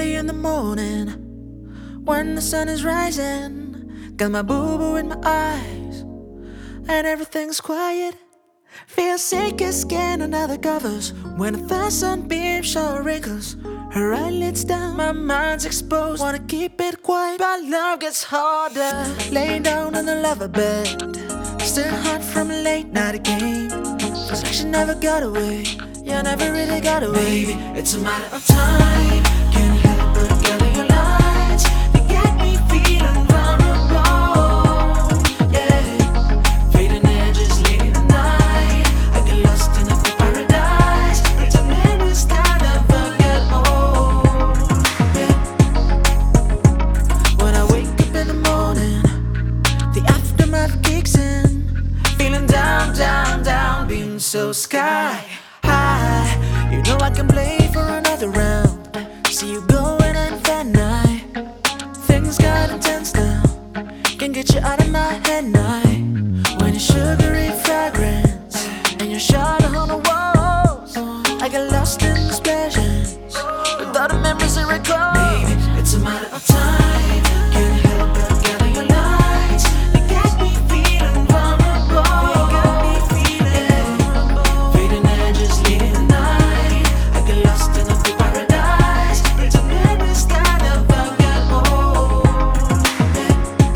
3 in the morning, when the sun is rising, got my boo-boo in my eyes, and everything's quiet. Feel sick as skin under the covers when the sunbeam show wrinkles her eyelids down. My mind's exposed, wanna keep it quiet, but love gets harder. Laying down on the lover bed, still hot from a late night game. Feels like she never got away, yeah, never really got away. Baby, it's a matter of time. Can't help but gather your lights. You get me feeling vulnerable, yeah. Fading edges late in the night, I get lost in a paradise, pretending this kind never get old, yeah. When I wake up in the morning, the aftermath kicks in, feeling down, down, down, being so sky high. You know I can play for another round. See you going and that night, things got intense now. Can't get you out of my head night. When it's sugary fragrance and your shadow on the walls, I get lost in these pleasures without the memories I recall. Baby, it's a matter of time. Can't help but gather your lights. You got me feeling vulnerable. You got me feeling vulnerable. Fading edges late in the night, I get lost in a paradise, pretending this guy never get old, yeah.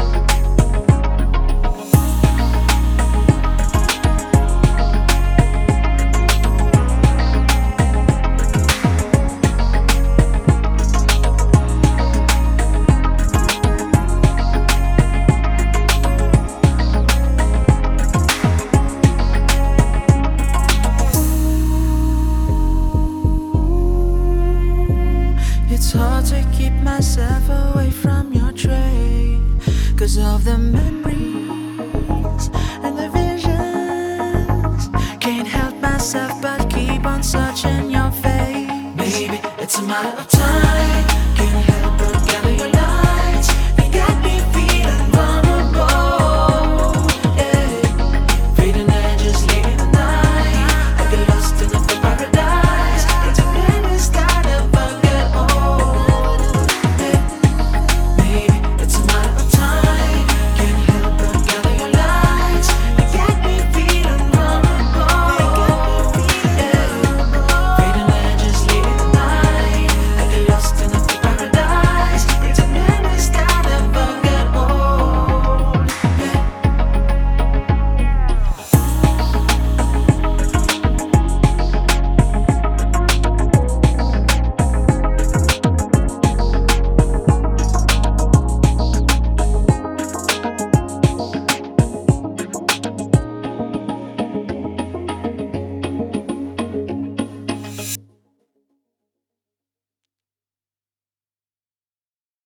It's hard to keep myself away from your tray, 'cause of the memories and the visions. Can't help myself but keep on searching your face. Baby, it's a matter of time.